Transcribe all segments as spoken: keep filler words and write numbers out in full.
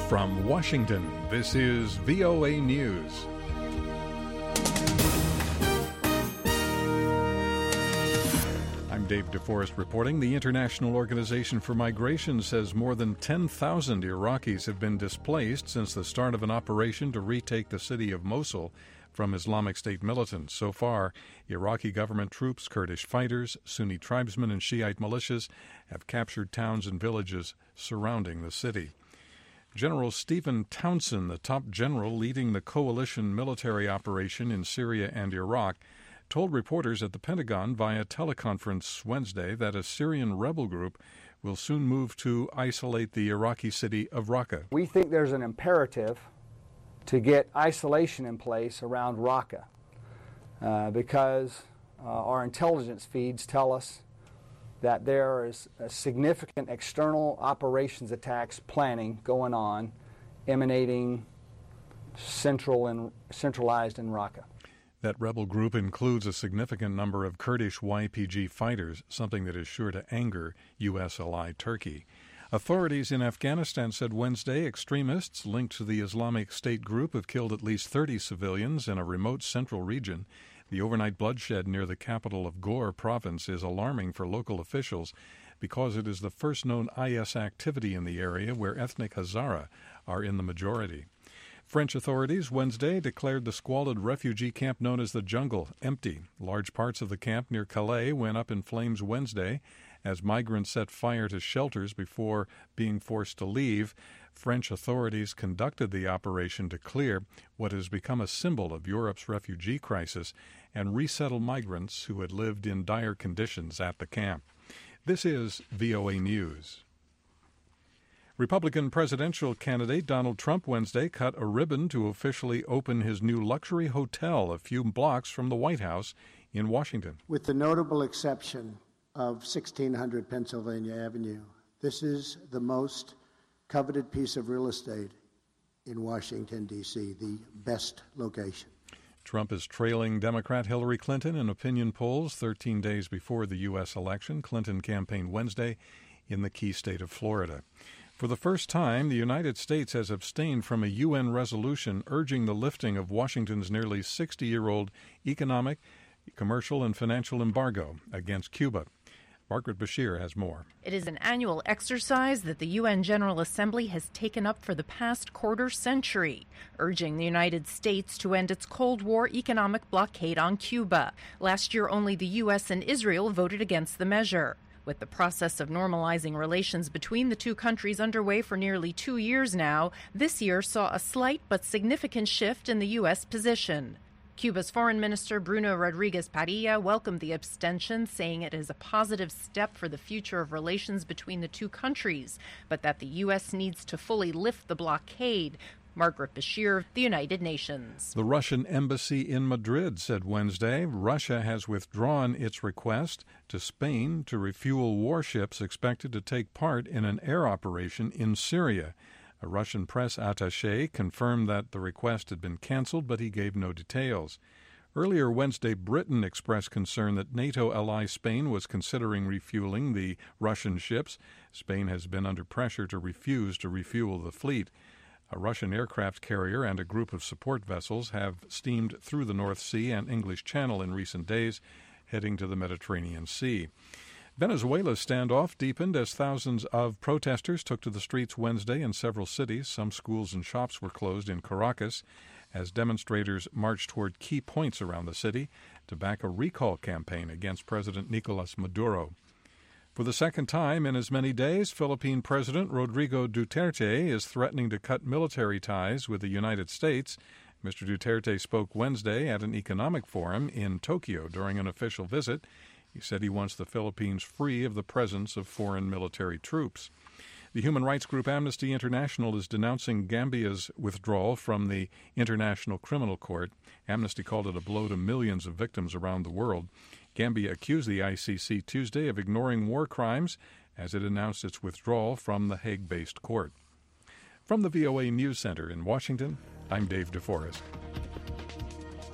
From Washington, this is V O A News. I'm Dave DeForest reporting. The International Organization for Migration says more than ten thousand Iraqis have been displaced since the start of an operation to retake the city of Mosul from Islamic State militants. So far, Iraqi government troops, Kurdish fighters, Sunni tribesmen, and Shiite militias have captured towns and villages surrounding the city. General Stephen Townsend, the top general leading the coalition military operation in Syria and Iraq, told reporters at the Pentagon via teleconference Wednesday that a Syrian rebel group will soon move to isolate the Iraqi city of Raqqa. We think there's an imperative to get isolation in place around Raqqa uh, because uh, our intelligence feeds tell us that there is a significant external operations attacks planning going on, emanating central and centralized in Raqqa. That rebel group includes a significant number of Kurdish Y P G fighters, something that is sure to anger U S ally Turkey. Authorities in Afghanistan said Wednesday extremists linked to the Islamic State group have killed at least thirty civilians in a remote central region. The overnight bloodshed near the capital of Ghor province is alarming for local officials because it is the first known I S activity in the area where ethnic Hazara are in the majority. French authorities Wednesday declared the squalid refugee camp known as the Jungle empty. Large parts of the camp near Calais went up in flames Wednesday as migrants set fire to shelters before being forced to leave. French authorities conducted the operation to clear what has become a symbol of Europe's refugee crisis and resettle migrants who had lived in dire conditions at the camp. This is V O A News. Republican presidential candidate Donald Trump Wednesday cut a ribbon to officially open his new luxury hotel a few blocks from the White House in Washington. With the notable exception of sixteen hundred Pennsylvania Avenue, this is the most coveted piece of real estate in Washington, D C, the best location. Trump is trailing Democrat Hillary Clinton in opinion polls thirteen days before the U S election. Clinton campaigned Wednesday in the key state of Florida. For the first time, the United States has abstained from a U N resolution urging the lifting of Washington's nearly sixty-year-old economic, commercial, and financial embargo against Cuba. Margaret Bashir has more. It is an annual exercise that the U N General Assembly has taken up for the past quarter century, urging the United States to end its Cold War economic blockade on Cuba. Last year, only the U S and Israel voted against the measure. With the process of normalizing relations between the two countries underway for nearly two years now, this year saw a slight but significant shift in the U S position. Cuba's Foreign Minister Bruno Rodriguez Parilla welcomed the abstention, saying it is a positive step for the future of relations between the two countries, but that the U S needs to fully lift the blockade. Margaret Bashir, The United Nations. The Russian embassy in Madrid said Wednesday Russia has withdrawn its request to Spain to refuel warships expected to take part in an air operation in Syria. A Russian press attaché confirmed that the request had been canceled, but he gave no details. Earlier Wednesday, Britain expressed concern that NATO ally Spain was considering refueling the Russian ships. Spain has been under pressure to refuse to refuel the fleet. A Russian aircraft carrier and a group of support vessels have steamed through the North Sea and English Channel in recent days, heading to the Mediterranean Sea. Venezuela's standoff deepened as thousands of protesters took to the streets Wednesday in several cities. Some schools and shops were closed in Caracas as demonstrators marched toward key points around the city to back a recall campaign against President Nicolas Maduro. For the second time in as many days, Philippine President Rodrigo Duterte is threatening to cut military ties with the United States. Mister Duterte spoke Wednesday at an economic forum in Tokyo during an official visit. He said he wants the Philippines free of the presence of foreign military troops. The human rights group Amnesty International is denouncing Gambia's withdrawal from the International Criminal Court. Amnesty called it a blow to millions of victims around the world. Gambia accused the I C C Tuesday of ignoring war crimes as it announced its withdrawal from the Hague-based court. From the V O A News Center in Washington, I'm Dave DeForest.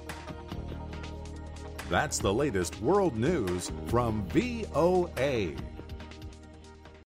That's the latest world news from V O A.